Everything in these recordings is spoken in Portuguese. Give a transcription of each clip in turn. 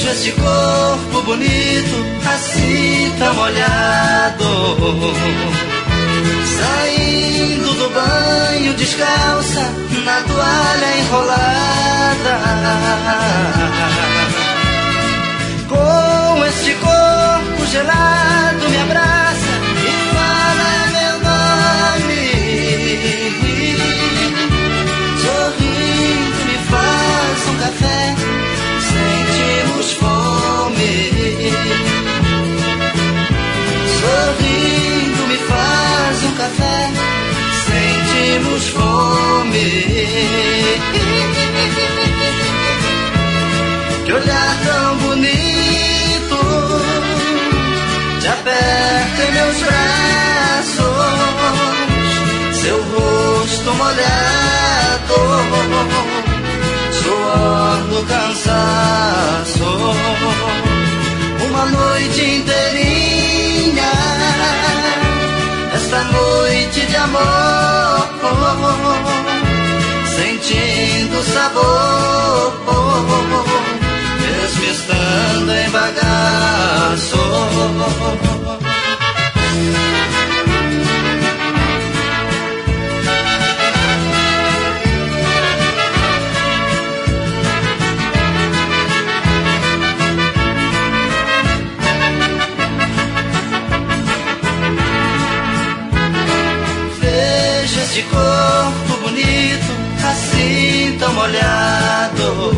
Este corpo bonito, assim tão molhado, saindo do banho descalça, na toalha enrolada. Com este corpo gelado me abraça e fala meu nome, sorrindo me faz um café, sentimos fome. Sorrindo me faz um café, sentimos fome. Que olhar tão bonito, te aperta em meus braços, seu rosto molhado, suor do cansaço, uma noite inteirinha, esta noite de amor, sentindo sabor, mesmo estando em bagaço. Este corpo bonito, assim tão molhado,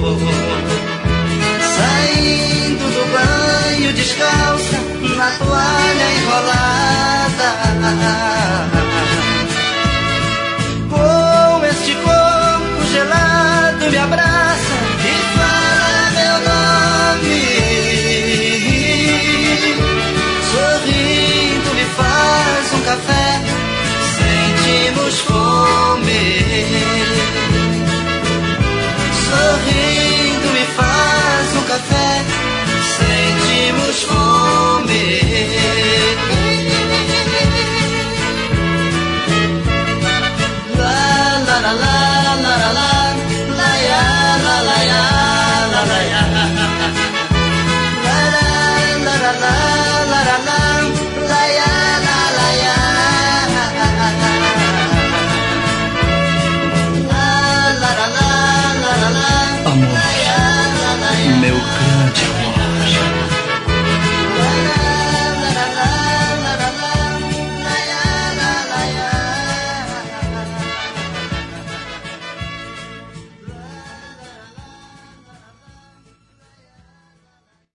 saindo do banho descalça, na toalha enrolada.